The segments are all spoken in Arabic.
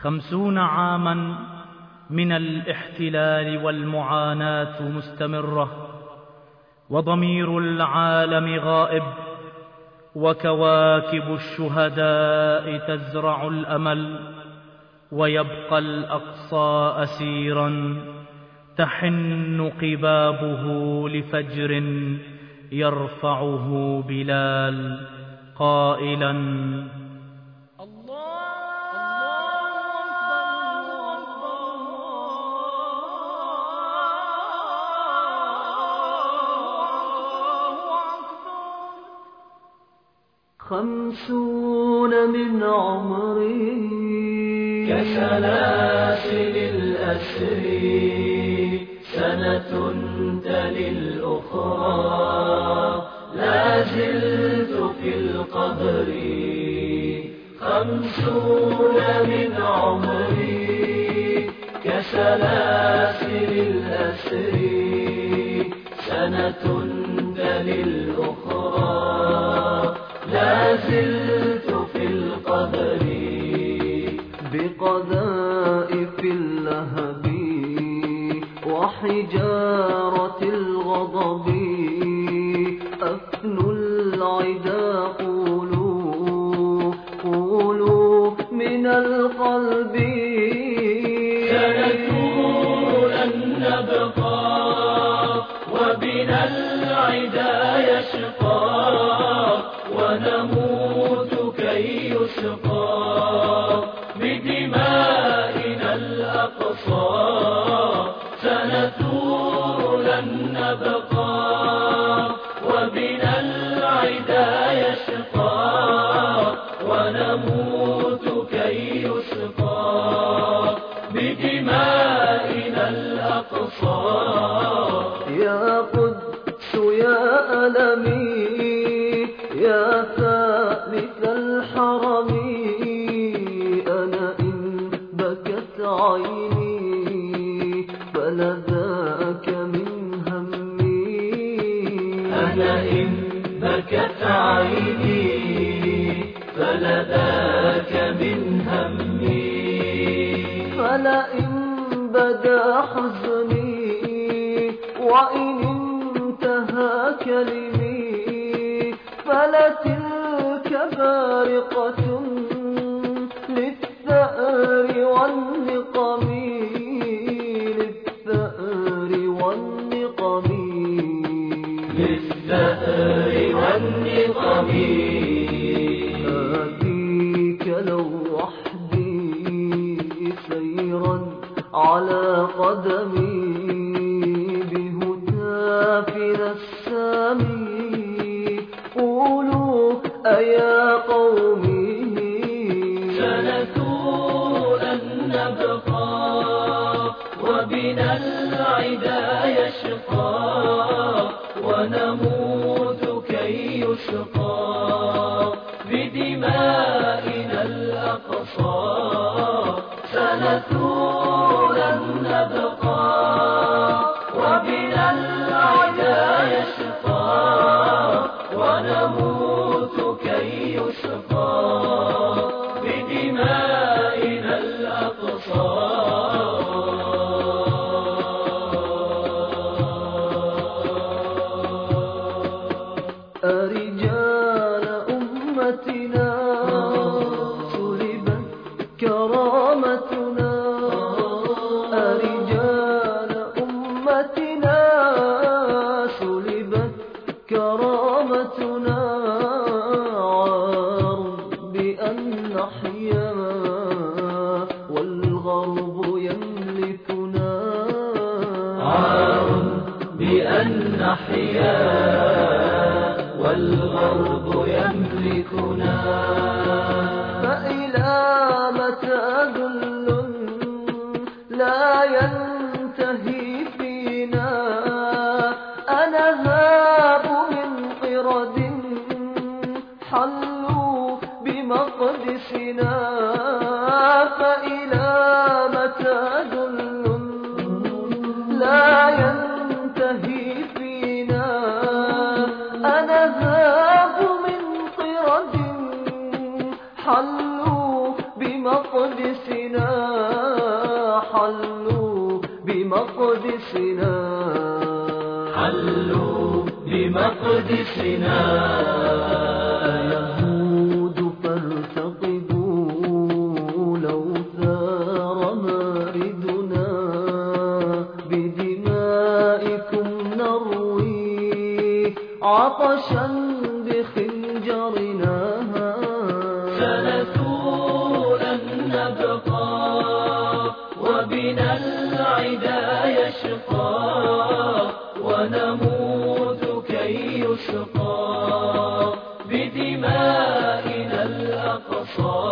50 عاما من الاحتلال والمعاناة مستمرة، وضمير العالم غائب، وكواكب الشهداء تزرع الأمل، ويبقى الأقصى أسيرا تحن قبابه لفجر يرفعه بلال قائلا: خمسون من عمري كسلاسل الأسر، سنة تلي الأخرى لا زلت في القبر. 50 من عمري كسلاسل الأسر، سنة تلي الأخرى لا زلت في القبر. بقذائف اللهب وحجارة الغضب أفنوا العدا، قولوا قولوا من القلب. سنثور لن نبقى وبنا العدا يشقى، ونموت كي يسقى بدمائنا الأقصى. سنثور لن نبقى وبنا العدا يشقى، ونموت كي يسقى بدمائنا الأقصى. يا قدس يا ألمي يا ثالث الحرم، أنا إن بكت عيني فلذاك من همي. أنا إن بكت عيني فلذاك من همي. فلئن بدا حزني وإن انتهى كلمي، فلتلك بارقة للثأر والنقم، للثأر والنقم، للثأر والنقم. آتيك لو وحدي سيرا على قدمي بهتاف رسامي، قولوا أيا قومي. سنثور لن نبقى وبنا العدا يشقى، ونموت كي يسقى بدمائنا الأقصى. سنثور لن نبقى وبنا العدا يشقى، ونموت كي يسقى بدمائنا الأقصى. أرجال أمتنا سلبت كرامتنا، أرجال أمتنا سلبت كرامتنا. عار بأن نحيا والغرب يملكنا، عار بأن نحيا والغرب يملكنا. فإلى متى ذل لا ينتهي فينا؟ أنا هاب من قرد حلوا بمقدسنا. فإلى متى ذل لا ينتهي فينا؟ أنا هاب من قرد حلوا بمقدسنا. بمقدسنا، حلوا بمقدسنا، حلوا بمقدسنا. يهود فارتقبوا لو ثار ماردنا، بدمائكم نروي عطشا بخنجرنا. سنثور لن نبقى وبنا العدا يشقى، ونموت كي يسقى بدمائنا الأقصى.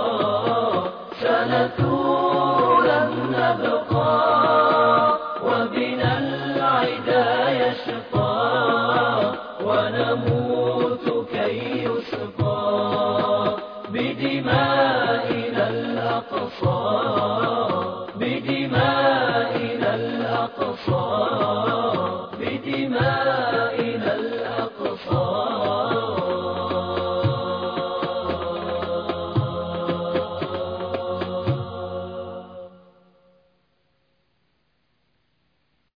سنثور لن نبقى وبنا العدا يشقى، ونموت كي يسقى بدمائنا الأقصى، بدمائنا الأقصى، بدمائنا